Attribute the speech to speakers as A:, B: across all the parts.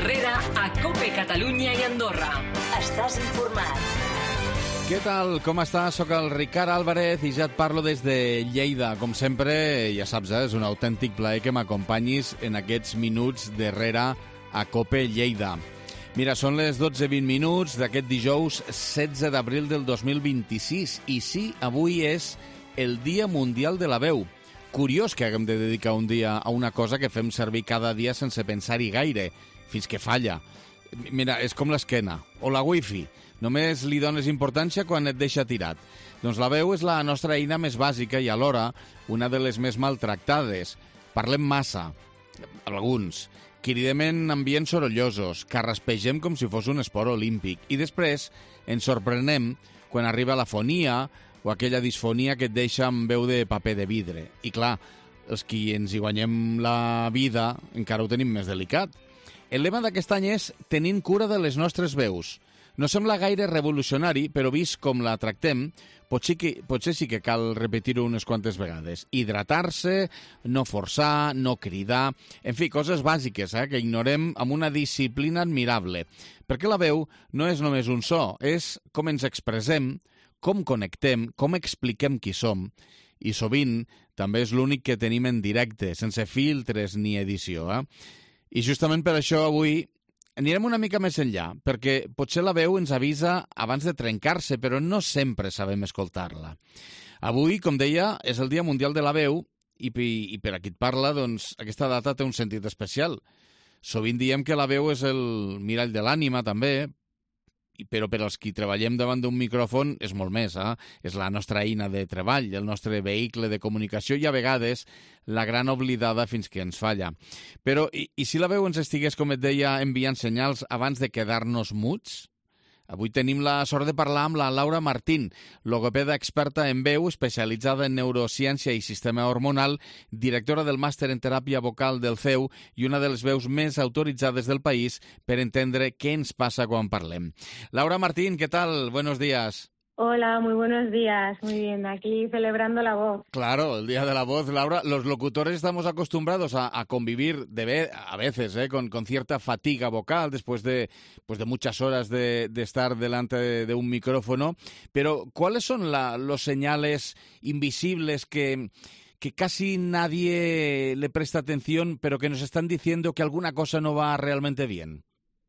A: Herrera a COPE Catalunya i Andorra. Estàs informat.
B: Què tal? Com estàs? Soc el Ricard Álvarez i ja et parlo des de Lleida. Com sempre, ja saps, és un autèntic plaer que m'acompanyis en aquests minuts d'Herrera a COPE Lleida. Mira, són les 12:20 minuts d'aquest dijous 16 d'abril del 2026 i sí, avui és el Dia Mundial de la Veu. Curiós que haguem de dedicar un dia a una cosa que fem servir cada dia sense pensar-hi gaire, fins que falla. Mira, és com l'esquena o la wifi. Només li dones importància quan et deixa tirat. Doncs la veu és la nostra eina més bàsica i alhora una de les més maltractades. Parlem massa, alguns. Cridem en ambients sorollosos, carraspegem com si fos un esport olímpic i després ens sorprenem quan arriba la fonia o aquella disfonia que et deixa amb veu de paper de vidre. I clar, els qui ens hi guanyem la vida encara ho tenim més delicat. El lema d'aquest any és «Tenint cura de les nostres veus». No sembla gaire revolucionari, però vist com la tractem, potser sí que cal repetir-ho unes quantes vegades. Hidratar-se, no forçar, no cridar... En fi, coses bàsiques que ignorem amb una disciplina admirable. Perquè la veu no és només un so, és com ens expressem, com connectem, com expliquem qui som. I sovint també és l'únic que tenim en directe, sense filtres ni edició. I justament per això avui anirem una mica més enllà, perquè potser la veu ens avisa abans de trencar-se, però no sempre sabem escoltar-la. Avui, com deia, és el Dia Mundial de la Veu i per a qui et parla, doncs, aquesta data té un sentit especial. Sovint diem que la veu és el mirall de l'ànima, també, però per als qui treballem davant d'un micròfon és molt més. És la nostra eina de treball, el nostre vehicle de comunicació i a vegades la gran oblidada fins que ens falla. Però i si la veu ens estigués, com et deia, enviant senyals abans de quedar-nos muts? Avui tenim la sort de parlar amb la Laura Martín, logopeda experta en veu, especialitzada en neurociència i sistema hormonal, directora del màster en teràpia vocal del CEU i una de les veus més autoritzades del país per entendre què ens passa quan parlem. Laura Martín, ¿qué tal? Buenos días.
C: Hola, muy buenos días. Muy bien, aquí celebrando la voz.
B: Claro, el Día de la Voz, Laura. Los locutores estamos acostumbrados a convivir a veces con cierta fatiga vocal después de muchas horas de estar delante de un micrófono. Pero, ¿cuáles son los señales invisibles que casi nadie le presta atención, pero que nos están diciendo que alguna cosa no va realmente bien?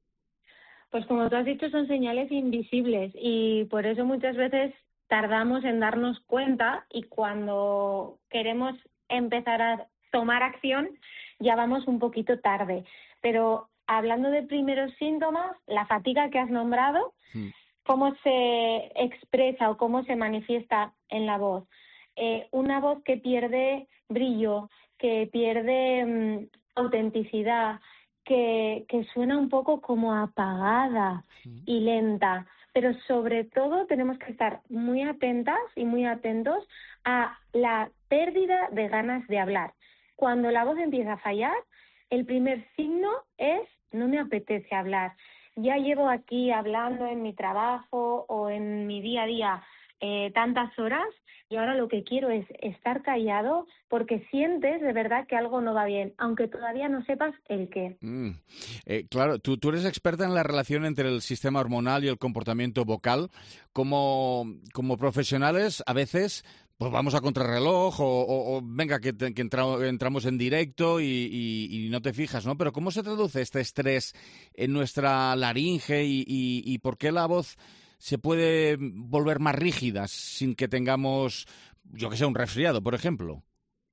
C: Pues como tú has dicho, son señales invisibles y por eso muchas veces tardamos en darnos cuenta y cuando queremos empezar a tomar acción ya vamos un poquito tarde. Pero hablando de primeros síntomas, la fatiga que has nombrado, ¿cómo se expresa o cómo se manifiesta en la voz? Una voz que pierde brillo, que pierde autenticidad, que suena un poco como apagada y lenta, pero sobre todo tenemos que estar muy atentas y muy atentos a la pérdida de ganas de hablar. Cuando la voz empieza a fallar, el primer signo es no me apetece hablar. Ya llevo aquí hablando en mi trabajo o en mi día a día tantas horas y ahora lo que quiero es estar callado porque sientes de verdad que algo no va bien, aunque todavía no sepas el qué.
B: Claro, tú eres experta en la relación entre el sistema hormonal y el comportamiento vocal. Como profesionales, a veces pues vamos a contrarreloj o venga, que entramos en directo y no te fijas, ¿no? Pero ¿cómo se traduce este estrés en nuestra laringe y por qué la voz se puede volver más rígidas sin que tengamos, yo que sé, un resfriado, por ejemplo?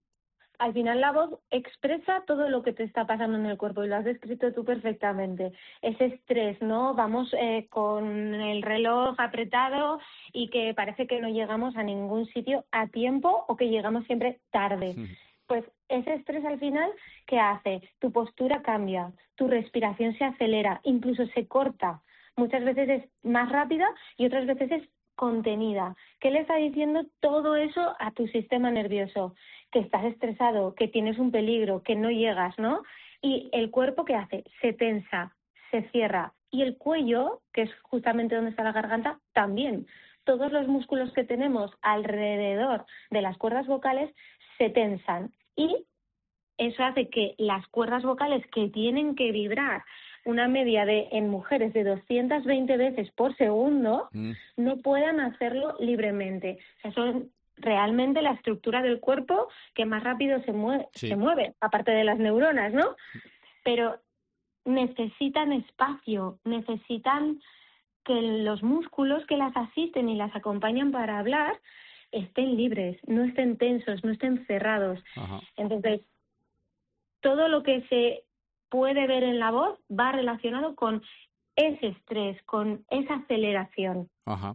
C: Al final la voz expresa todo lo que te está pasando en el cuerpo y lo has descrito tú perfectamente. Ese estrés, ¿no? Vamos con el reloj apretado y que parece que no llegamos a ningún sitio a tiempo o que llegamos siempre tarde. Pues ese estrés al final, ¿qué hace? Tu postura cambia, tu respiración se acelera, incluso se corta. Muchas veces es más rápida y otras veces es contenida. ¿Qué le está diciendo todo eso a tu sistema nervioso? Que estás estresado, que tienes un peligro, que no llegas, ¿no? Y el cuerpo, ¿qué hace? Se tensa, se cierra. Y el cuello, que es justamente donde está la garganta, también. Todos los músculos que tenemos alrededor de las cuerdas vocales se tensan. Y eso hace que las cuerdas vocales que tienen que vibrar una media en mujeres de 220 veces por segundo, no puedan hacerlo libremente. O sea, son realmente la estructura del cuerpo que más rápido se mueve, aparte de las neuronas, ¿no? Pero necesitan espacio, necesitan que los músculos que las asisten y las acompañan para hablar estén libres, no estén tensos, no estén cerrados.
B: Ajá.
C: Entonces, todo lo que se puede ver en la voz va relacionado con ese estrés, con esa aceleración.
B: Ajá.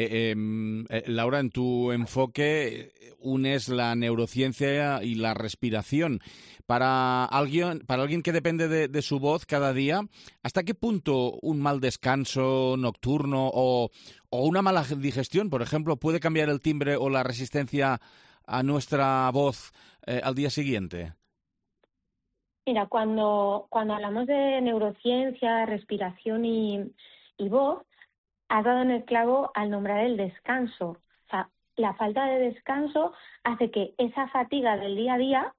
B: Laura, en tu enfoque unes la neurociencia y la respiración. Para alguien que depende de su voz cada día, ¿hasta qué punto un mal descanso nocturno o una mala digestión, por ejemplo, puede cambiar el timbre o la resistencia a nuestra voz al día siguiente?
C: Mira, cuando hablamos de neurociencia, respiración y voz, has dado en el clavo al nombrar el descanso. O sea, la falta de descanso hace que esa fatiga del día a día,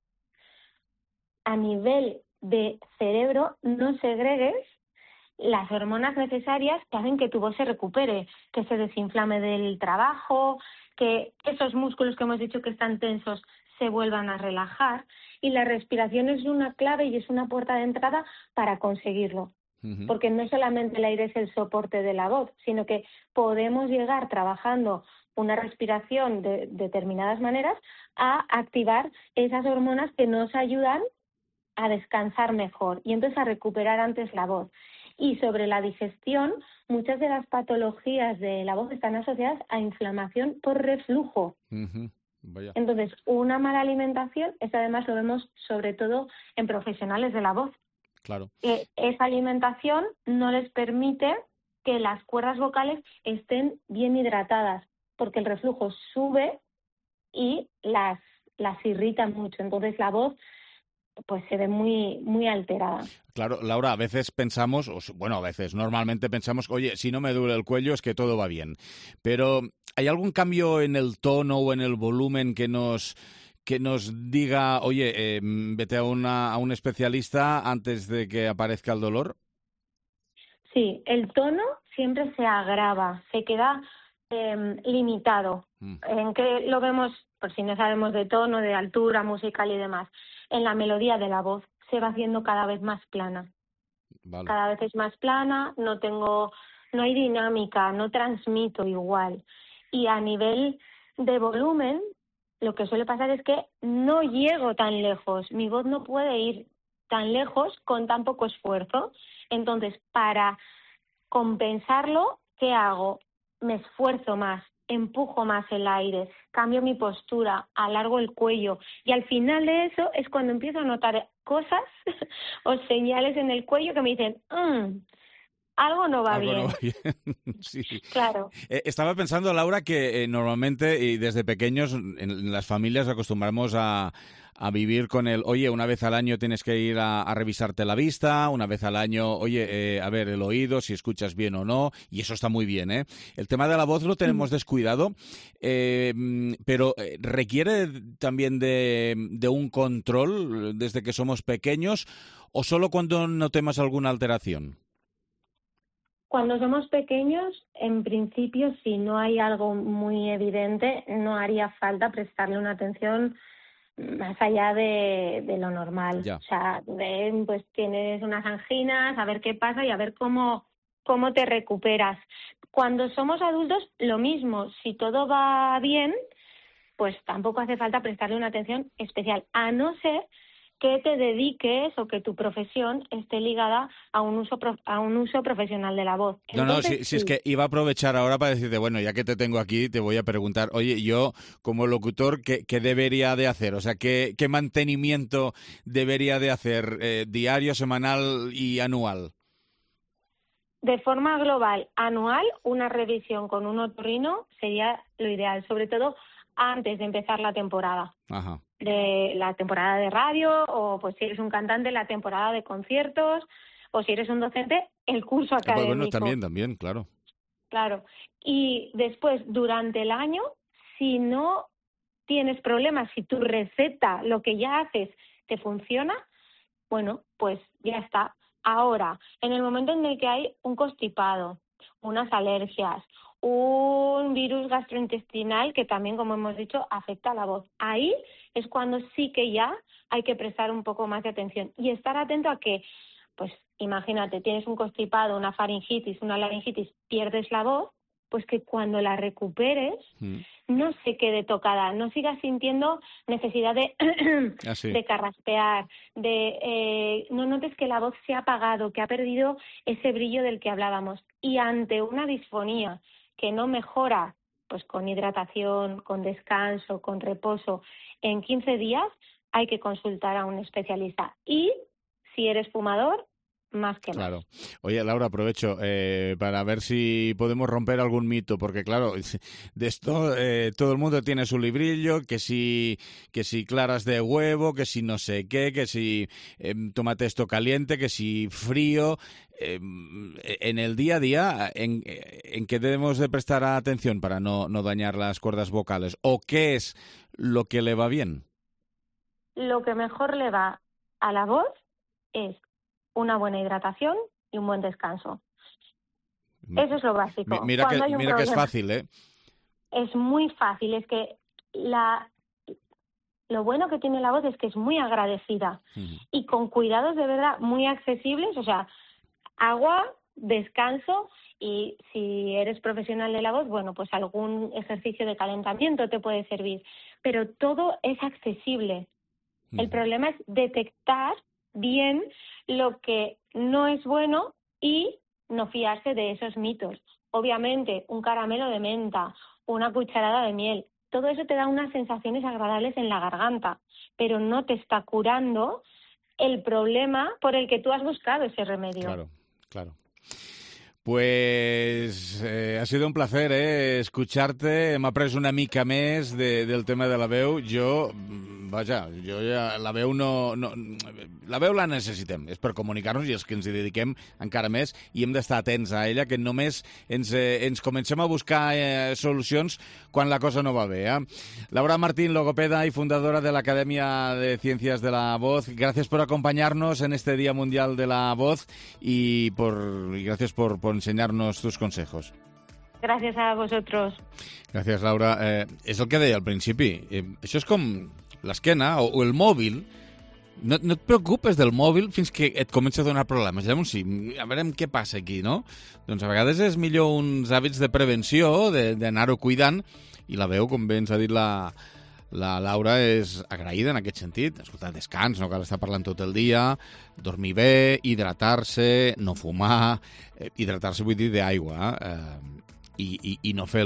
C: a nivel de cerebro, no segregues las hormonas necesarias que hacen que tu voz se recupere, que se desinflame del trabajo, que esos músculos que hemos dicho que están tensos se vuelvan a relajar. Y la respiración es una clave y es una puerta de entrada para conseguirlo. Porque no solamente el aire es el soporte de la voz, sino que podemos llegar trabajando una respiración de determinadas maneras a activar esas hormonas que nos ayudan a descansar mejor y entonces a recuperar antes la voz. Y sobre la digestión, muchas de las patologías de la voz están asociadas a inflamación por reflujo.
B: Vaya.
C: Entonces, una mala alimentación, esto además lo vemos sobre todo en profesionales de la voz.
B: Claro.
C: Esa alimentación no les permite que las cuerdas vocales estén bien hidratadas, porque el reflujo sube y las irrita mucho. Entonces la voz pues se ve muy, muy alterada.
B: Claro, Laura, a veces pensamos, normalmente pensamos, oye, si no me duele el cuello es que todo va bien. Pero ¿hay algún cambio en el tono o en el volumen que nos diga, oye, vete a un especialista antes de que aparezca el dolor?
C: Sí, el tono siempre se agrava, se queda limitado. ¿En qué lo vemos? Por si no sabemos de tono, de altura musical y demás. En la melodía de la voz se va haciendo cada vez más plana.
B: Vale.
C: Cada vez es más plana, no hay dinámica, no transmito igual. Y a nivel de volumen, lo que suele pasar es que no llego tan lejos. Mi voz no puede ir tan lejos con tan poco esfuerzo. Entonces, para compensarlo, ¿qué hago? Me esfuerzo más, empujo más el aire, cambio mi postura, alargo el cuello y al final de eso es cuando empiezo a notar cosas o señales en el cuello que me dicen algo no va bien.
B: No va bien. Sí.
C: Claro.
B: Estaba pensando, Laura, que normalmente y desde pequeños en las familias acostumbramos a vivir con oye, una vez al año tienes que ir a revisarte la vista, una vez al año, oye, a ver el oído, si escuchas bien o no, y eso está muy bien, ¿eh? El tema de la voz lo tenemos descuidado, pero requiere también de un control desde que somos pequeños, o solo cuando notemos alguna alteración.
C: Cuando somos pequeños, en principio, si no hay algo muy evidente, no haría falta prestarle una atención más allá de lo normal.
B: Ya.
C: O sea, pues tienes unas anginas, a ver qué pasa y a ver cómo te recuperas. Cuando somos adultos, lo mismo. Si todo va bien, pues tampoco hace falta prestarle una atención especial, a no ser que te dediques o que tu profesión esté ligada a un uso profesional de la voz. Entonces,
B: si es que iba a aprovechar ahora para decirte, bueno, ya que te tengo aquí, te voy a preguntar, oye, yo como locutor, ¿qué debería de hacer? O sea, ¿qué mantenimiento debería de hacer diario, semanal y anual?
C: De forma global, anual, una revisión con un otorrino sería lo ideal, sobre todo antes de empezar la temporada.
B: Ajá.
C: De la temporada de radio, o pues si eres un cantante, la temporada de conciertos, o si eres un docente, el curso académico.
B: Bueno, también, claro.
C: Claro. Y después, durante el año, si no tienes problemas, si tu receta, lo que ya haces, te funciona, bueno, pues ya está. Ahora, en el momento en el que hay un constipado, unas alergias, un virus gastrointestinal que también, como hemos dicho, afecta a la voz. Ahí es cuando sí que ya hay que prestar un poco más de atención y estar atento a que, pues imagínate, tienes un constipado, una faringitis, una laringitis, pierdes la voz, pues que cuando la recuperes no se quede tocada, no sigas sintiendo necesidad de, de carraspear, no notes que la voz se ha apagado, que ha perdido ese brillo del que hablábamos. Y ante una disfonía que no mejora, pues con hidratación, con descanso, con reposo, en 15 días hay que consultar a un especialista. Y si eres fumador, más que
B: claro. Oye, Laura, aprovecho para ver si podemos romper algún mito, porque claro, de esto todo el mundo tiene su librillo, que si claras de huevo, que si no sé qué, que si tomate esto caliente, que si frío. En el día a día, ¿en qué debemos de prestar atención para no dañar las cuerdas vocales? ¿O qué es lo que le va bien?
C: Lo que mejor le va a la voz es una buena hidratación y un buen descanso. Eso es lo básico.
B: Mira que es fácil, ¿eh?
C: Es muy fácil. Es que lo bueno que tiene la voz es que es muy agradecida y con cuidados de verdad muy accesibles. O sea, agua, descanso y si eres profesional de la voz, bueno, pues algún ejercicio de calentamiento te puede servir. Pero todo es accesible. El problema es detectar bien lo que no es bueno y no fiarse de esos mitos. Obviamente, un caramelo de menta, una cucharada de miel, todo eso te da unas sensaciones agradables en la garganta, pero no te está curando el problema por el que tú has buscado ese remedio.
B: Claro, claro. Pues ha sido un placer escucharte. M'ha après una mica més del tema de la veu. Jo ja la veu la veu la necessitem, és per comunicar-nos i els que ens hi dediquem encara més i hem d'estar atents a ella, que només ens comencem a buscar solucions quan la cosa no va bé. Laura Martín, logopeda y fundadora de la Academia de Ciencias de la Voz, gracias por acompañarnos en este Día Mundial de la Voz y gracias por enseñarnos tus consejos.
C: Gràcies a vosaltres.
B: Gràcies, Laura. És el que deia al principi. Això és com l'esquena o el mòbil. No et preocupes del mòbil fins que et comença a donar problemes. Llavors sí, a veure què passa aquí, no? Doncs a vegades és millor uns hàbits de prevenció, d'anar-ho cuidant, i la veu, com bé ens ha dit la Laura, és agraïda en aquest sentit. Escolta, descans, no cal estar parlant tot el dia, dormir bé, hidratar-se, no fumar, hidratar-se vull dir d'aigua, i no fer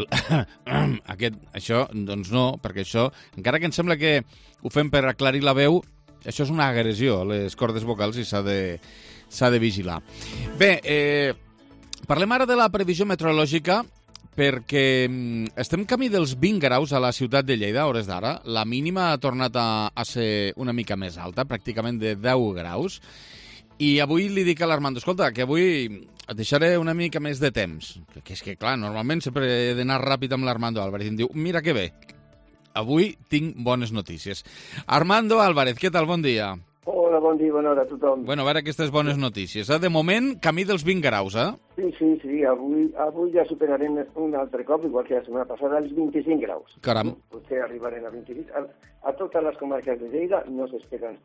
B: això, doncs no, perquè això, encara que em sembla que ho fem per aclarir la veu, això és una agressió a les cordes vocals i s'ha de vigilar. Bé, parlem ara de la previsió meteorològica, perquè estem camí dels 20 graus a la ciutat de Lleida, a hores d'ara. La mínima ha tornat a ser una mica més alta, pràcticament de 10 graus. I avui li dic a l'Armando, escolta, que avui et deixaré una mica més de temps. Que és que, clar, normalment sempre he d'anar ràpid amb l'Armando Álvarez. I em diu, mira que bé, avui tinc bones notícies. Armando Álvarez, què tal? Bon dia.
D: Hola, bon dia, bona hora a tothom.
B: Bueno, a veure aquestes bones notícies. De moment, camí dels 20 graus, eh?
D: Sí, avui ja superarem un altre cop, igual que la setmana passada, els 25 graus.
B: Caram.
D: Potser arribarem a 26. A totes les comarques de Lleida no s'esperen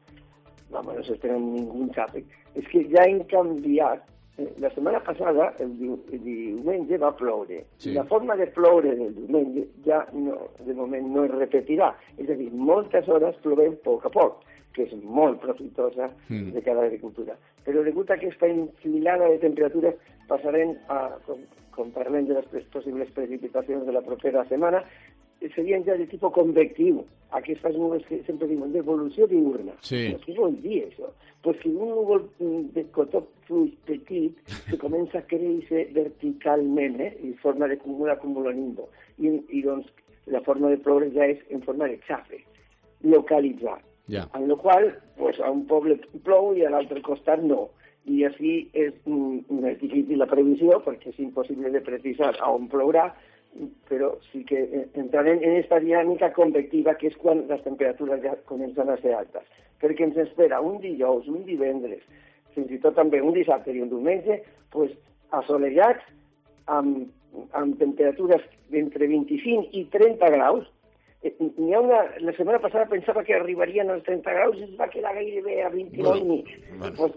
D: ningú tràfic. És que ja hem canviat. La setmana passada, el diumenge, va ploure. Sí. La forma de ploure del diumenge ja no, de moment no es repetirà. És a dir, moltes hores plovem a poc, que és molt profitosa de cada agricultura. Però degut a aquesta enfilada de temperatures passarem a, com parlem de les possibles precipitacions de la propera setmana, serien ja de tipus convectiu. Aquestes nubes que sempre diuen d'evolució diurna.
B: Sí.
D: Què vol dir això? Pues que un núvol de cotó fluix petit que comença a créixer verticalment, en forma de cumulonimbo. I doncs la forma de ploure ja és en forma de xafe, localitzat.
B: Ja.
D: En la qual pues, a un poble plou i a l'altre costat no. I així és difícil la previsió perquè és impossible de precisar a on plourà, però sí que entrarem en aquesta dinàmica convectiva que és quan les temperatures ja comencen a ser altes. Perquè ens espera un dijous, un divendres, fins i tot també un dissabte i un diumenge, pues, assolellats, amb temperatures d'entre 25 i 30 graus. N'hi ha la setmana passada pensava que arribarien als 30 graus i es va quedar gairebé a 29 i mig. Pues,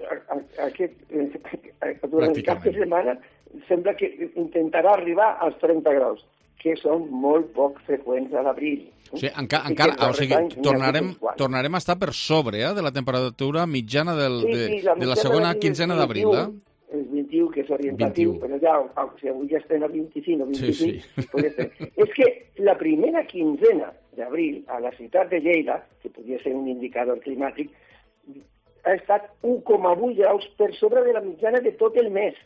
D: durant cap de setmana sembla que intentarà arribar als 30 graus, que són molt poc freqüents a l'abril.
B: O sigui, tornarem a estar per sobre de la temperatura mitjana de la segona quinzena d'abril.
D: El 21, que és orientatiu, però ja, si avui ja estem a 25 o 26, sí. És que la primera quinzena d'abril a la ciutat de Lleida, que podria ser un indicador climàtic, ha estat 1,8 graus per sobre de la mitjana de tot el mes.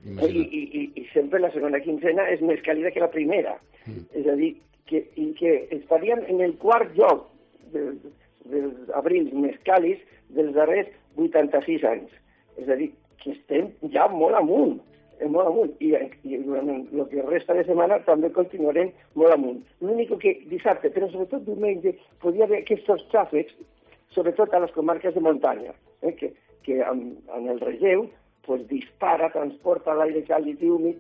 D: I sempre la segona quinzena és més càlida que la primera. És a dir, que estaríem en el quart lloc dels abrils més càlids dels darrers 86 anys. És a dir, que estem ja molt amunt, i durant el que resta de setmana també continuarem molt amunt. L'únic que dissabte, però sobretot diumenge, podia haver aquests xàfecs, sobretot a les comarques de muntanya, que en el relleu dispara, transporta l'aire càlid i húmid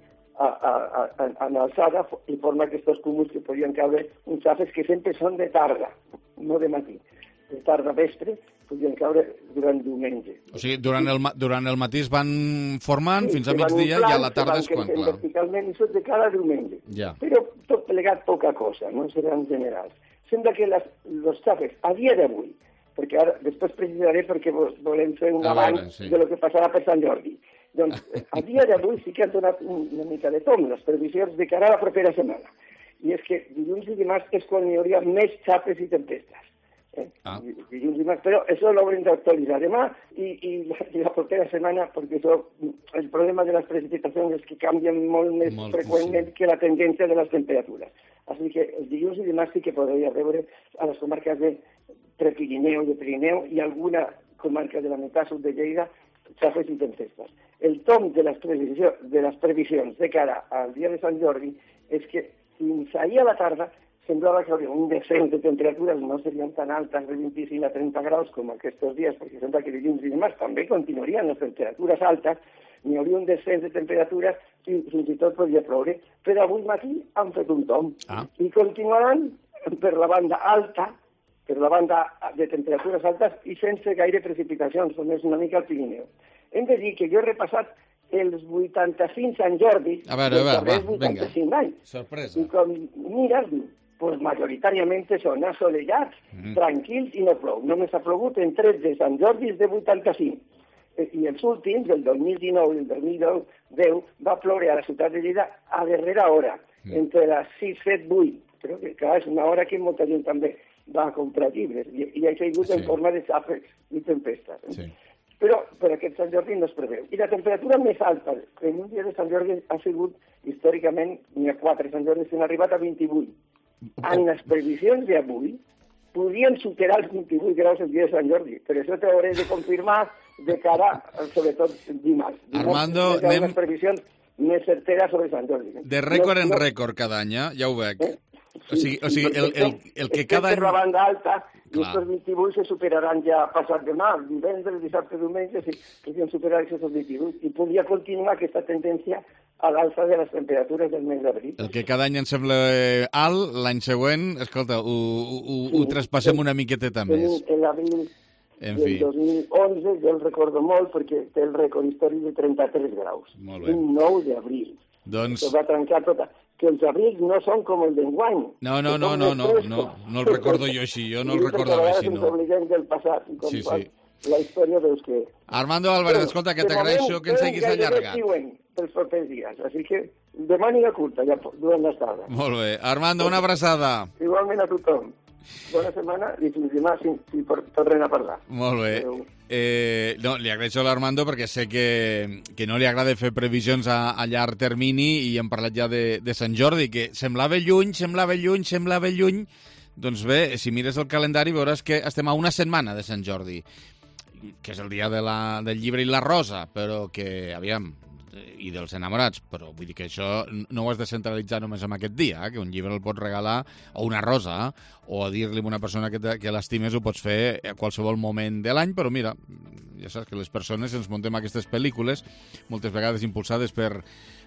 D: en alçada i forma aquests cúmuls que podien caure uns xàfecs que sempre són de tarda, no de matí. De tarda vespre podien caure durant diumenge.
B: O sigui, durant el matí es van formant fins a migdia i a la tarda és quan, clar.
D: Verticalment i de cada diumenge.
B: Ja.
D: Però tot plegat poca cosa, no seran generals. Sembla que els xàfecs, a dia d'avui, perquè ara després precisaré perquè volem fer un abans de lo que passarà per Sant Jordi. Doncs a dia d'avui sí que han donat una mica de tom les previsions de cara a la propera setmana. I és que dilluns i dimarts és quan hi hauria més xapes i tempestes. Dilluns i dimarts, però això l'haurem d'actualitzar demà i la propera setmana, perquè el problema de les precipitacions és que canvien molt més freqüentment que la tendència de les temperatures. Així que el dilluns i dimarts sí que podria veure a les comarques de Prepirineu i de Pirineu i alguna comarca de la meitat sud de Lleida xafes i tempestes. El tom de les previsions de cara al dia de Sant Jordi és que fins ahir a la tarda semblava que hauria un descens de temperatures, no serien tan altes de 25 a 30 graus com aquests dies, perquè sembla que dilluns i dimarts també continuarien les temperatures altes, n'hi hauria un descens de temperatures i fins i tot podria ploure, però avui matí han fet un tom i continuaran per la banda alta, per la banda de temperatures altes i sense gaire precipitacions, només una mica al Pirineu. Hem de dir que jo he repassat els 85 Sant Jordi dels darrers 85 anys.
B: Sorpresa.
D: I com mires, pues majoritàriament són assolellats, tranquils i no plou. Només ha plogut en 13 Sant Jordis de 85. I els últims, el 2019 i el 2010, va ploure a la ciutat de Lleida a darrera hora, entre les 6, 7, 8. Però que, clar, és una hora que molta gent també va a comprar llibres i ha caigut en forma de xàfecs i tempestes.
B: Sí.
D: Però per aquest Sant Jordi no es preveu. I la temperatura més alta en un dia de Sant Jordi ha sigut, històricament, n'hi ha 4 Sant Jordis que han arribat a 28. En les previsions d'avui podien superar els 28 graus el dia de Sant Jordi, però això t'hauré de confirmar de cara, sobretot, dimarts.
B: Armando,
D: anem... les previsions més certeres sobre Sant Jordi.
B: De rècord en rècord cada any, ja ho veig.
D: Sí,
B: o sigui el que cada any...
D: Per la banda alta, i aquests 28 se superaran ja passat demà, divendres, dissabte, diumenge, si podien superar aquests 28. I podria continuar aquesta tendència a l'alça de les temperatures del mes d'abril.
B: El que cada any em sembla alt, l'any següent, escolta, ho traspassem una miqueteta més.
D: L'abril del 2011, jo el recordo molt, perquè té el rècord històric de 33 graus. Un 9 d'abril.
B: Doncs...
D: Se va trencar tota... Que els abrils no són com el d'enguany.
B: No el recordo jo així, jo no el recordava així, no.
D: Ens oblidem del passat, i com la història veus que...
B: Armando Álvarez, escolta, que t'agraeixo que ens seguis allargat.
D: Pels propers dies, així que demà màniga curta, ja durant les tardes.
B: Molt bé. Armando, una abraçada.
D: Igualment a tothom. Bona setmana i fins demà si tornem a parlar.
B: Molt bé. No, li agraeixo a l'Armando perquè sé que no li agrada fer previsions a llarg termini i hem parlat ja de Sant Jordi, que semblava lluny. Doncs bé, si mires el calendari veuràs que estem a una setmana de Sant Jordi, que és el dia del llibre i la rosa, però que, aviam, i dels enamorats, però vull dir que això no ho has de centralitzar només en aquest dia, que un llibre el pots regalar, o una rosa, o a dir-li a una persona que l'estimes ho pots fer a qualsevol moment de l'any, però mira, ja saps que les persones ens muntem aquestes pel·lícules, moltes vegades impulsades per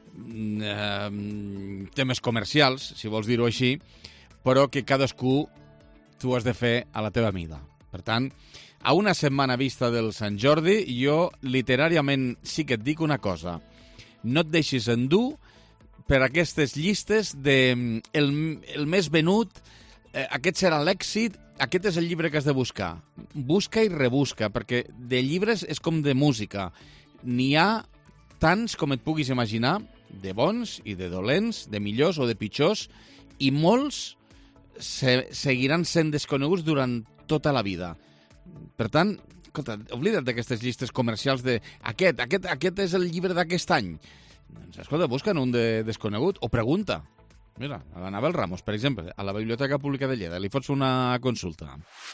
B: temes comercials, si vols dir-ho així, però que cadascú tu has de fer a la teva mida. Per tant, a una setmana vista del Sant Jordi, jo literàriament sí que et dic una cosa. No et deixis endur per aquestes llistes de el més venut, aquest serà l'èxit, aquest és el llibre que has de buscar. Busca i rebusca, perquè de llibres és com de música. N'hi ha tants com et puguis imaginar, de bons i de dolents, de millors o de pitjors, i molts seguiran sent desconeguts durant tota la vida. Per tant, escolta, oblida't d'aquestes llistes comercials de aquest és el llibre d'aquest any. Doncs, escolta, busca'n un de desconegut o pregunta. Mira, a l'Anabel Ramos, per exemple, a la Biblioteca Pública de Lleida, li fots una consulta.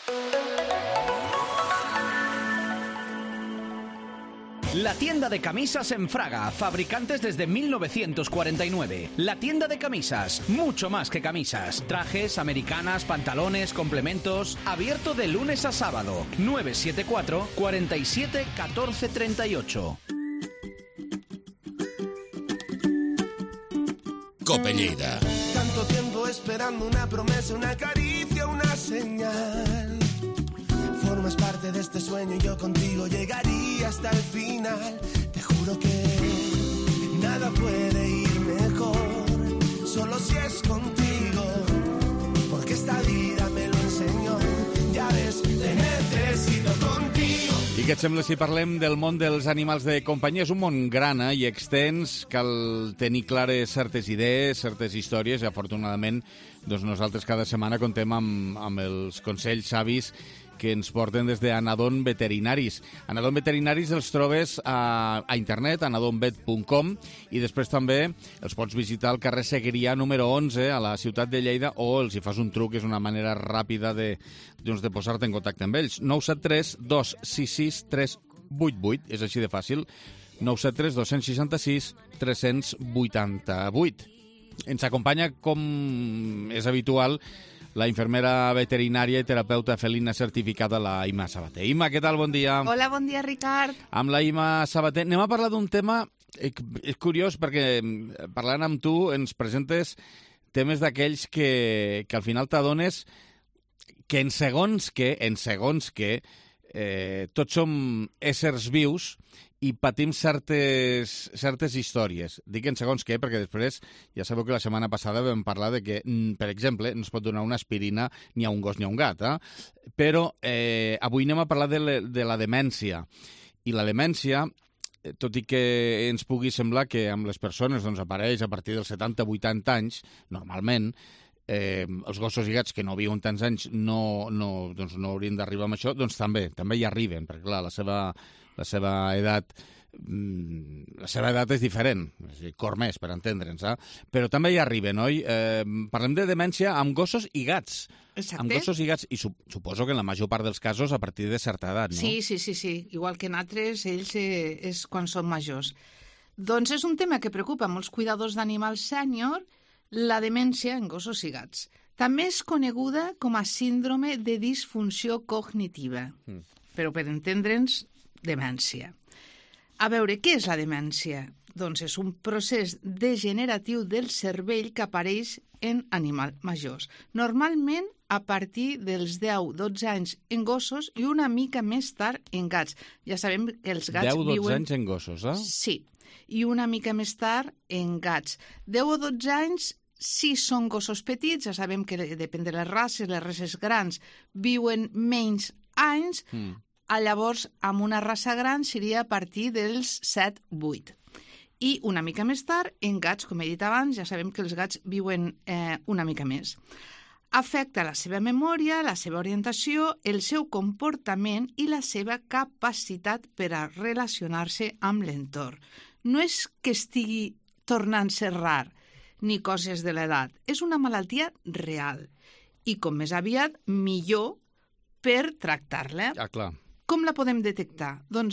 E: La tienda de camisas en Fraga, fabricantes desde 1949. La tienda de camisas, mucho más que camisas. Trajes, americanas, pantalones, complementos. Abierto de lunes a sábado. 974 47 14 38.
F: Cope Lleida.
G: Tanto tiempo esperando una promesa, una caricia, una señal. Formas parte de este sueño y yo contigo llegaría hasta el final. Te juro que nada puede ir mejor, solo si es contigo, porque esta vida me lo enseñó. Ya ves, te necesito contigo.
B: I què et sembla si parlem del món dels animals de companyia? És un món gran i extens, cal tenir clares certes idees, certes històries, i afortunadament doncs nosaltres cada setmana contem amb els consells savis que ens porten des d'Anadon Veterinaris. Anadon Veterinaris els trobes a internet, anadonvet.com, i després també els pots visitar al carrer Seguiria número 11 a la ciutat de Lleida, o els hi fas un truc, és una manera ràpida de posar-te en contacte amb ells. 973 266 388, és així de fàcil. 973 266 388. Ens acompanya, com és habitual, la infermera veterinària i terapeuta felina certificada, la Ima Sabater. Ima, què tal? Bon dia.
H: Hola, bon dia, Ricard.
B: Amb la Ima Sabater anem a parlar d'un tema, és curiós, perquè parlant amb tu ens presentes temes d'aquells que al final t'adones que en segons que tots som éssers vius i patim certes històries. Dic en segons què, perquè després ja sabeu que la setmana passada vam parlar de que, per exemple, no es pot donar una aspirina ni a un gos ni a un gat, però avui anem a parlar de la demència. I la demència, tot i que ens pugui semblar que amb les persones apareix a partir dels 70-80 anys, normalment, els gossos i gats que no viuen tants anys no haurien d'arribar amb això, doncs també hi arriben, perquè clar, la seva edat és diferent, cor més, per entendre'ns, però també hi arriben, oi? Parlem de demència amb gossos i gats.
H: Exacte.
B: Amb gossos i gats, i suposo que en la major part dels casos a partir de certa edat, no?
H: Sí. Igual que en altres, ells és quan són majors. Doncs és un tema que preocupa molts cuidadors d'animals sènior, la demència en gossos i gats. També és coneguda com a síndrome de disfunció cognitiva, però per entendre'ns, demència. A veure, què és la demència? Doncs és un procés degeneratiu del cervell que apareix en animals majors. Normalment a partir dels 10-12 anys en gossos i una mica més tard en gats. Ja sabem que els gats
B: 10-12 anys en gossos,
H: Sí, i una mica més tard en gats. 10 o 12 anys si són gossos petits, ja sabem que depèn de les races grans viuen menys anys, llavors amb una raça gran seria a partir dels 7-8. I una mica més tard, en gats, com he dit abans, ja sabem que els gats viuen una mica més. Afecta la seva memòria, la seva orientació, el seu comportament i la seva capacitat per a relacionar-se amb l'entorn. No és que estigui tornant-se rar, ni coses de l'edat. És una malaltia real. I com més aviat, millor per tractar-la.
B: Clar.
H: Com la podem detectar? Doncs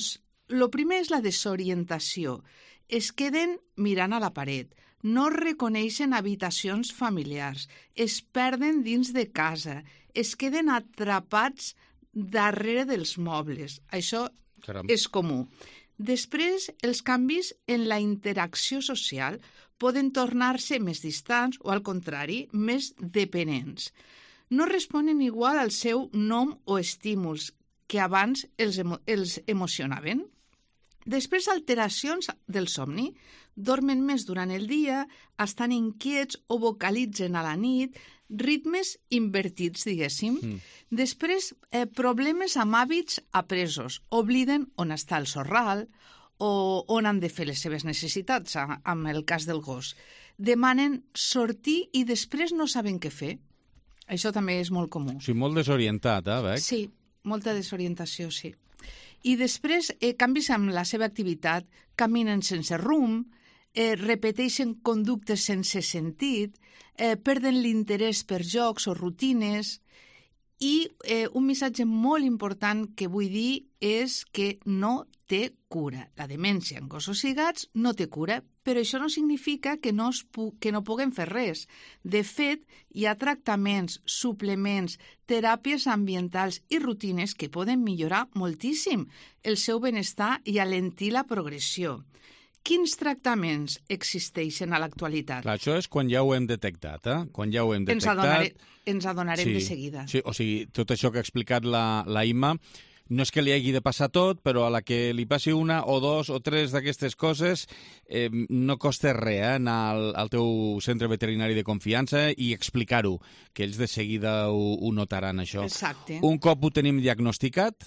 H: el primer és la desorientació. Es queden mirant a la paret, no reconeixen habitacions familiars, es perden dins de casa, es queden atrapats darrere dels mobles. Això és comú. Després, els canvis en la interacció social poden tornar-se més distants o, al contrari, més dependents. No responen igual al seu nom o estímuls que abans els emocionaven. Després, alteracions del somni. Dormen més durant el dia, estan inquiets o vocalitzen a la nit, ritmes invertits, diguéssim. Després, problemes amb hàbits apresos. Obliden on està el sorral o on han de fer les seves necessitats, amb el cas del gos. Demanen sortir i després no saben què fer. Això també és molt comú.
B: O sigui, molt desorientat, Bec?
H: Sí, molta desorientació, sí. I després, canvis amb la seva activitat, caminen sense rumb, repeteixen conductes sense sentit, perden l'interès per jocs o rutines, i un missatge molt important que vull dir és que no té cura. La demència en gossos i gats no té cura, però això no significa que no puguem fer res. De fet, hi ha tractaments, suplements, teràpies ambientals i rutines que poden millorar moltíssim el seu benestar i alentir la progressió. Quins tractaments existeixen a l'actualitat?
B: Clar, això és quan ja ho hem detectat, Quan ja ho hem detectat...
H: Ens adonarem de seguida.
B: Sí, o sigui, tot això que ha explicat la Imma, no és que li hagi de passar tot, però a la que li passi una o dos o tres d'aquestes coses, no costa res anar al teu centre veterinari de confiança i explicar-ho, que ells de seguida ho notaran, això.
H: Exacte.
B: Un cop ho tenim diagnosticat,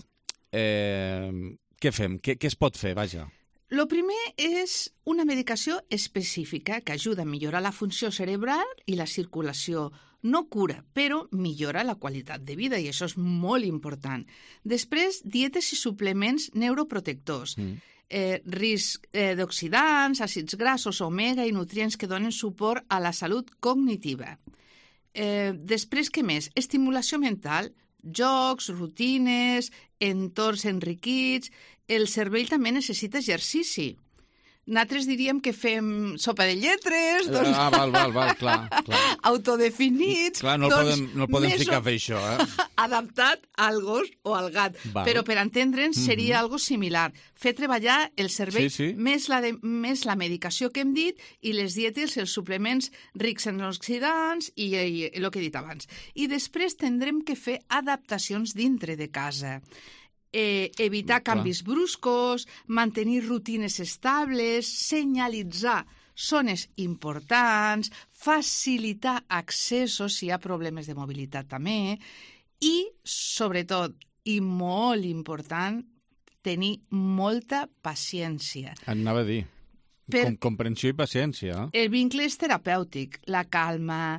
B: què fem? Què es pot fer, vaja?
H: Lo primer és una medicació específica que ajuda a millorar la funció cerebral i la circulació. No cura, però millora la qualitat de vida i això és molt important. Després, dietes i suplements neuroprotectors. Risc d'oxidants, àcids grassos, omega i nutrients que donen suport a la salut cognitiva. Després, què més? Estimulació mental, jocs, rutines, entorns enriquits. El cervell també necessita exercici. Nosaltres diríem que fem sopa de lletres,
B: val, clar.
H: Autodefinits.
B: Clar, no el podem ficar a fer això,
H: adaptat al gos o al gat.
B: Val.
H: Però per entendre'ns seria algo similar. Fer treballar el cervell més la medicació que hem dit i les dietes, els suplements rics en oxidants i el que he dit abans. I després tindrem que fer adaptacions dintre de casa. Evitar canvis bruscos, mantenir rutines estables, senyalitzar zones importants, facilitar accessos si hi ha problemes de mobilitat també i, sobretot, i molt important, tenir molta paciència.
B: Anava a dir, comprensió i paciència.
H: El vincle és terapèutic, la calma,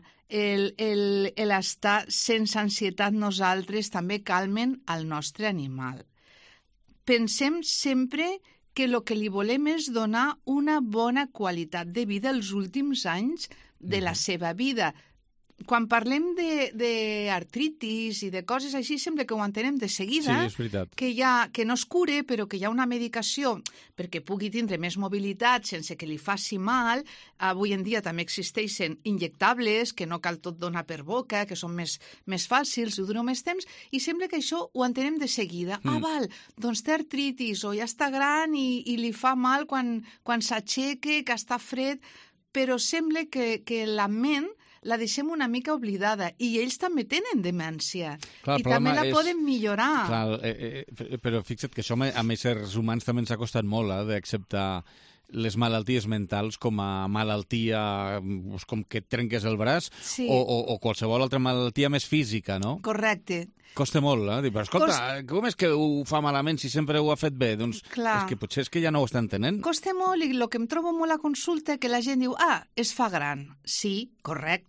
H: l'estar sense ansietat nosaltres també calmen el nostre animal. Pensem sempre que el que li volem és donar una bona qualitat de vida els últims anys de la seva vida. Quan parlem d'artritis i de coses així, sembla que ho entenem de seguida,
B: sí, és veritat.
H: Que no es cure, però que hi ha una medicació perquè pugui tindre més mobilitat sense que li faci mal. Avui en dia també existeixen injectables, que no cal tot donar per boca, que són més fàcils, ho donen més temps, i sembla que això ho entenem de seguida. Val, doncs té artritis, o ja està gran i li fa mal quan s'aixeca, que està fred, però sembla que la ment la deixem una mica oblidada i ells també tenen demència.
B: Clar,
H: i també la poden millorar.
B: Clar, però fixa't que això a éssers humans també ens ha costat molt d'acceptar les malalties mentals com a malaltia, com que et trenques el braç, o qualsevol altra malaltia més física, no?
H: Correcte.
B: Costa molt, dir, però escolta, com és que ho fa malament si sempre ho ha fet bé? Doncs és que potser és que ja no ho està entenent.
H: Costa molt i el que em trobo molt a consulta que la gent diu, es fa gran. Sí, correcte,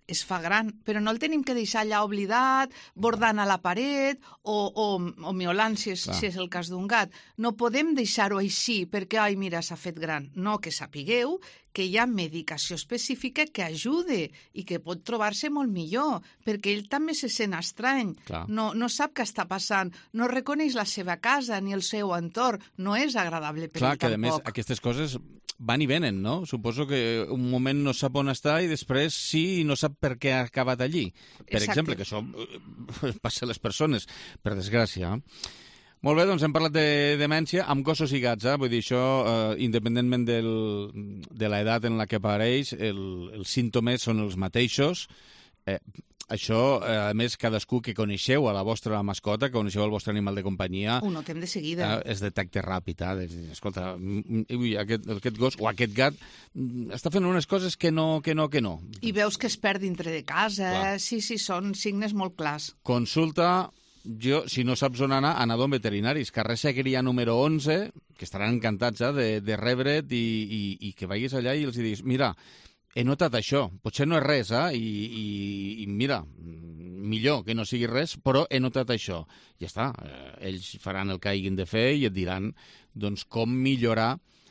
H: es fa gran, però no el tenim que deixar allà oblidat, bordant a la paret o miolant, si és el cas d'un gat. No podem deixar-ho així perquè, ai, mira, s'ha fet gran. No, que sapigueu que hi ha medicació específica que ajude i que pot trobar-se molt millor, perquè ell també se sent estrany. No sap què està passant, no reconeix la seva casa ni el seu entorn. No és agradable per ell tampoc.
B: Clar, que a més aquestes coses van i venen, no? Suposo que un moment no sap on està i després sí i no sap per què ha acabat allí. Per exemple, que això passa a les persones, per desgràcia. Molt bé, doncs hem parlat de demència amb gossos i gats, vull dir, això, independentment de l'edat en la que apareix, els símptomes són els mateixos. Això, a més, cadascú que coneixeu a la vostra mascota, que coneixeu el vostre animal de companyia...
H: Ho notem de seguida.
B: Es detecta ràpid. Escolta, aquest gos o aquest gat està fent unes coses que no.
H: I veus que es perd dintre de casa. Sí, són signes molt clars.
B: Consulta, si no saps on anar, a un veterinaris. Carrer Seguiria número 11, que estaran encantats de rebre't i que vagis allà i els diguis, mira, he notat això, potser no és res, i mira, millor que no sigui res, però he notat això. Ja està, ells faran el que hagin de fer i et diran doncs, com millorar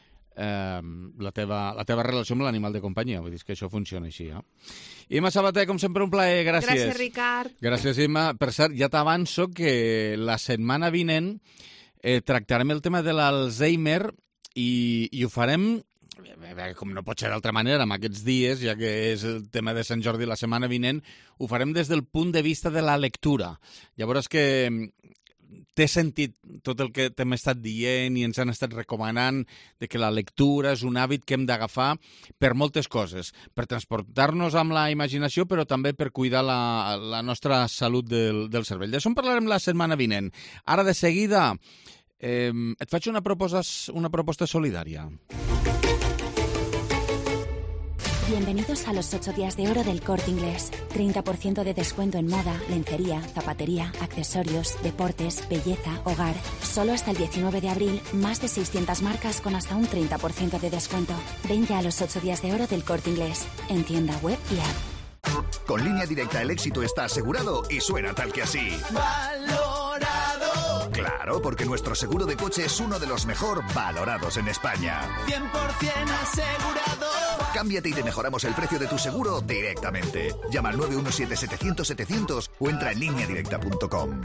B: la teva relació amb l'animal de companyia. Vull dir que això funciona així. Imma Sabater, com sempre, un plaer. Gràcies.
H: Gràcies, Ricard.
B: Gràcies, Imma. Per cert, ja t'avanço que la setmana vinent tractarem el tema de l'Alzheimer i ho farem, com no pot ser d'altra manera, en aquests dies, ja que és el tema de Sant Jordi la setmana vinent, ho farem des del punt de vista de la lectura. Llavors que té sentit tot el que t'hem estat dient i ens han estat recomanant de que la lectura és un hàbit que hem d'agafar per moltes coses, per transportar-nos amb la imaginació, però també per cuidar la nostra salut del cervell. D'això en parlarem la setmana vinent. Ara, de seguida, et faig una proposta solidària.
F: Bienvenidos a los 8 días de oro del Corte Inglés. 30% de descuento en moda, lencería, zapatería, accesorios, deportes, belleza, hogar. Solo hasta el 19 de abril, más de 600 marcas con hasta un 30% de descuento. Ven ya a los 8 días de oro del Corte Inglés. En tienda web y app.
I: Con Línea Directa el éxito está asegurado y suena tal que así. ¡Valorado! Claro, porque nuestro seguro de coche es uno de los mejor valorados en España.
G: 100% asegurado.
I: Cámbiate y te mejoramos el precio de tu seguro directamente. Llama al 917-700-700 o entra en lineadirecta.com.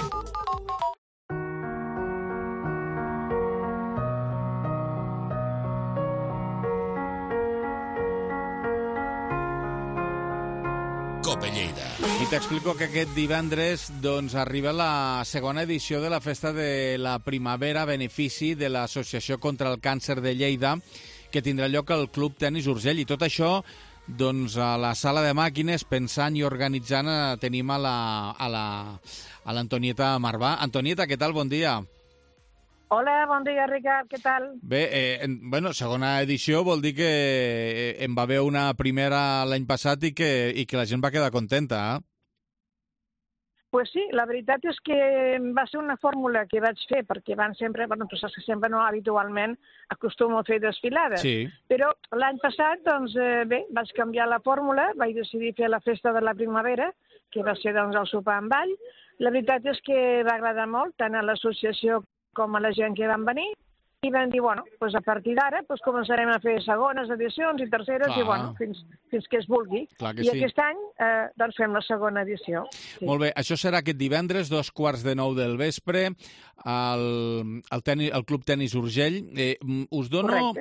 J: Cope Lleida.
B: I t'explico que aquest divendres doncs, arriba la segona edició de la Festa de la Primavera a benefici de l'Associació contra el Càncer de Lleida, que tindrà lloc al Club Tenis Urgell. I tot això doncs, a la sala de màquines, pensant i organitzant, tenim a l'Antonieta Marvà. Antonieta, què tal? Bon dia.
K: Hola, bon dia, Ricard, què tal?
B: Bé, segona edició vol dir que en va haver una primera l'any passat i que la gent va quedar contenta,
K: Pues sí, la veritat és que va ser una fórmula que vaig fer, perquè van sempre, tu saps que sempre no habitualment acostumo a fer desfilades.
B: Sí.
K: Però l'any passat, doncs, vaig canviar la fórmula, vaig decidir fer la Festa de la Primavera, que va ser, doncs, el sopar amb ball. La veritat és que va agradar molt, tant a l'associació com a la gent que van venir, i vam dir, doncs a partir d'ara començarem a fer segones edicions i terceres, i fins que es vulgui. I aquest any doncs fem la segona edició. Sí.
B: Molt bé, això serà aquest divendres, 2:15 del vespre, al Club Tenis Urgell. Us dono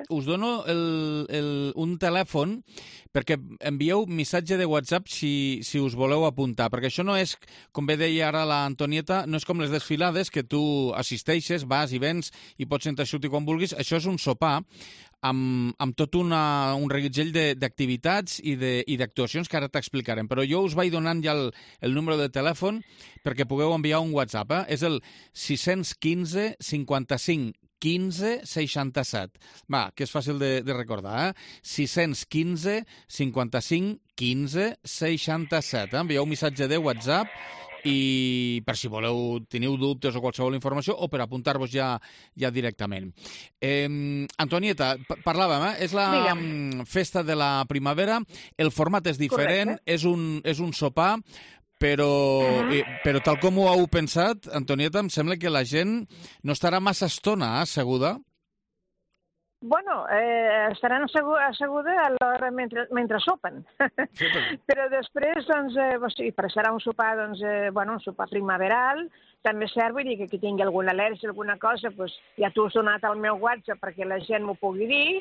B: un telèfon perquè envieu missatge de WhatsApp si us voleu apuntar, perquè això no és, com bé deia ara l'Antonieta, no és com les desfilades que tu assisteixes, vas i vens i pots sentar-te quan vulguis. Això és un sopar amb tot un reguitzell d'activitats i d'actuacions que ara t'explicarem. Però jo us vaig donant ja el número de telèfon perquè pugueu enviar un WhatsApp. És el 615 55 15 67. Va, que és fàcil de recordar, 615 55 15 67. Envieu un missatge de WhatsApp i per si teniu dubtes o qualsevol informació o per apuntar-vos ja directament. Antonieta, parlàvem, és la festa de la primavera, el format és diferent, és un sopar, però tal com ho heu pensat, Antonieta, em sembla que la gent no estarà massa estona asseguda.
K: Bueno, estaran asseguda a l'hora mentre sopen. Però després, doncs, serà un sopar, doncs, un sopar primaveral. També serv, vull dir, que qui tingui alguna al·lèrgia, alguna cosa, doncs, ja t'ho he sonat al meu WhatsApp perquè la gent m'ho pugui dir.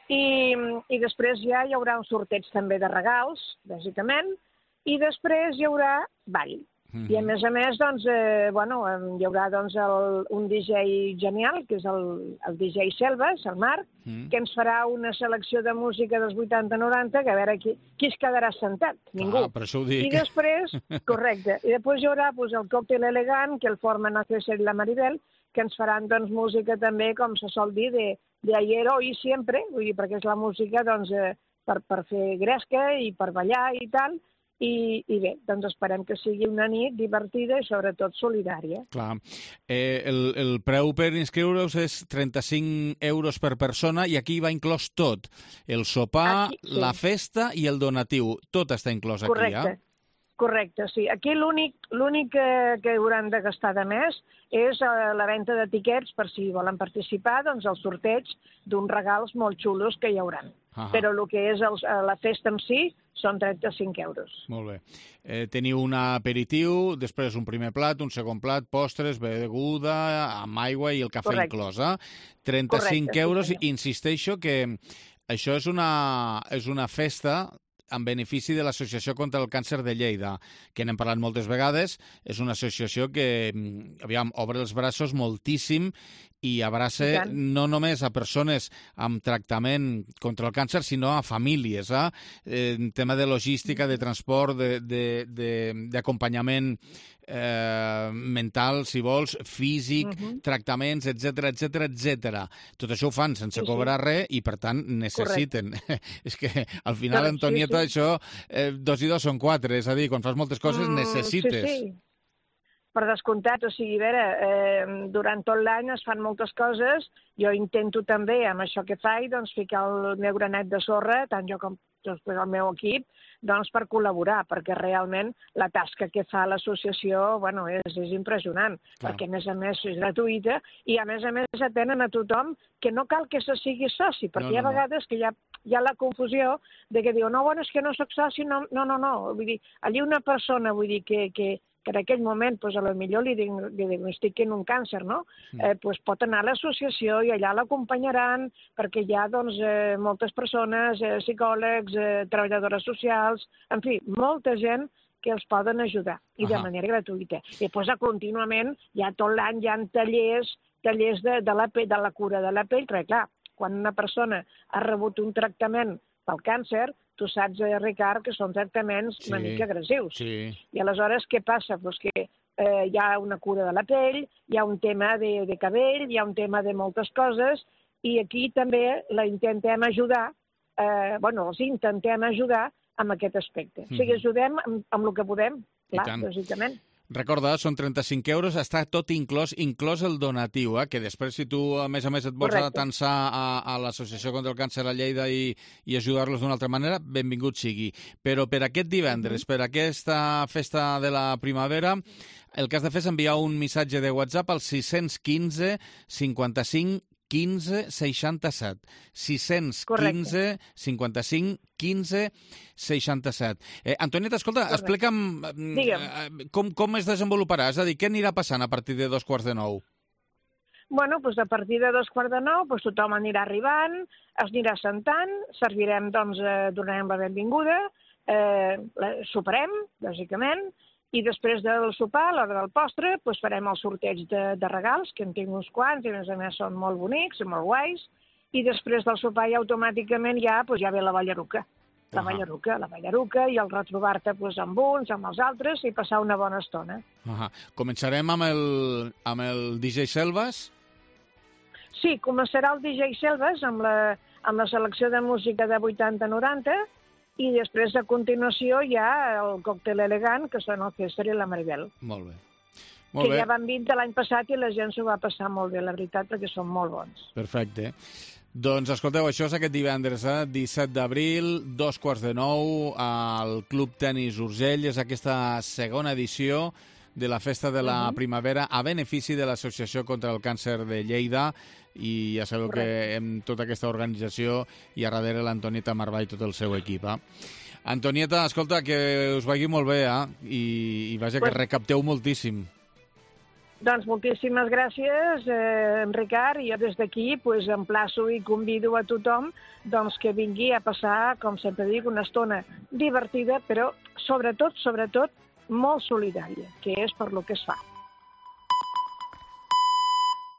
K: I després ja hi haurà un sorteig també de regals, bàsicament, i després hi haurà ball. I a més, doncs, hi haurà doncs, un DJ genial, que és el DJ Selves, el Marc, que ens farà una selecció de música dels 80-90, que a veure qui es quedarà sentat. Ningú.
B: Per això ho dic.
K: I després, correcte, i després hi haurà doncs, el còctel elegant, que el formen el César i la Maribel, que ens faran doncs, música també, com se sol dir, de ayer, hoy, siempre, vull dir, perquè és la música doncs, per fer gresca i per ballar i tal. I bé, doncs esperem que sigui una nit divertida i sobretot solidària.
B: Clar. El preu per inscriure-us és 35 euros per persona i aquí va inclòs tot. El sopar, la festa i el donatiu. Tot està inclòs aquí,
K: ja? Correcte, sí. Aquí l'únic que hauran de gastar de més és la venda d'etiquets per si volen participar, doncs el sorteig d'uns regals molt xulos que hi haurà. Però el que és la festa en si són 35 euros.
B: Molt bé. Teniu un aperitiu, després un primer plat, un segon plat, postres, beguda, amb aigua i el cafè inclòs. 35 euros. Insisteixo que això és una festa en benefici de l'Associació contra el Càncer de Lleida, que n'hem parlat moltes vegades. És una associació que, obre els braços moltíssim i abraça no només a persones amb tractament contra el càncer, sinó a famílies, en tema de logística, de transport, d'acompanyament mental, si vols, físic, tractaments, etc. Tot això ho fan sense cobrar res i, per tant, necessiten. És que, al final, Antonieta, això, 2 i 2 són 4, és a dir, quan fas moltes coses necessites.
K: Sí. Per descomptat, o sigui, a veure, durant tot l'any es fan moltes coses, jo intento també, amb això que faig, doncs ficar el meu granet de sorra, tant jo com després el meu equip, doncs per col·laborar, perquè realment la tasca que fa l'associació, és impressionant, perquè a més és gratuïta i a més atenen a tothom que no cal que se sigui soci, perquè hi ha vegades que hi ha la confusió de que diu, és que no soc soci, no, vull dir, allí una persona, vull dir, que en aquell moment, a lo millor li diagnostiquen un càncer, no? Pot anar a l'associació i allà l'acompanyaran perquè hi ha moltes persones, psicòlegs, treballadores socials, en fi, molta gent que els poden ajudar i de manera gratuïta. I després, contínuament, tot l'any hi ha tallers de la cura de la pell, perquè clar, quan una persona ha rebut un tractament pel càncer, tu saps, Ricard, que són tractaments una mica agressius. I aleshores què passa? Doncs que hi ha una cura de la pell, hi ha un tema de cabell, hi ha un tema de moltes coses, i aquí també la intentem ajudar, els intentem ajudar amb aquest aspecte. O sigui, ajudem amb el que podem, clar, lògicament.
B: Recorda, són 35 euros, està tot inclòs el donatiu, que després, si tu, a més et vols atansar a l'Associació contra el Càncer a Lleida i ajudar-los d'una altra manera, benvingut sigui. Però per aquest divendres, per aquesta festa de la primavera, el que has de fer és enviar un missatge de WhatsApp al 615 55 15 67. 615 55 15 67. Antonieta, escolta, explica'm com es desenvoluparà, és a dir, què anirà passant a partir de 2:45?
K: Doncs a partir de 2:45 tothom anirà arribant, es anirà sentant, servirem, donarem la benvinguda, soparem, bàsicament, i després del sopar, a l'hora del postre, farem el sorteig de regals, que en tinc uns quants, i a més són molt bonics i molt guais, i després del sopar ja automàticament ja ve la ballaruca. La ballaruca i el retrobar-te amb uns, amb els altres, i passar una bona estona.
B: Començarem amb el DJ Selves?
K: Sí, començarà el DJ Selves amb la selecció de música de 80-90, i després, a continuació, hi ha el còctel elegant, que són el César i la Maribel.
B: Molt bé.
K: Que ja van 20 l'any passat i la gent s'ho va passar molt bé, la veritat, perquè són molt bons.
B: Perfecte. Doncs escolteu, això és aquest divendres, 17 d'abril, 8:45, al Club Tenis Urgell. És aquesta segona edició de la Festa de la Primavera a benefici de l'Associació contra el Càncer de Lleida, i ja sabeu que amb tota aquesta organització hi ha darrere l'Antonieta Marbà i tot el seu equip. Antonieta, escolta, que us vagi molt bé, i vaja, que recapteu moltíssim.
K: Doncs moltíssimes gràcies, Ricard, i jo des d'aquí emplaço i convido a tothom que vingui a passar, com sempre dic, una estona divertida, però sobretot molt solidària, que és per lo que es fa.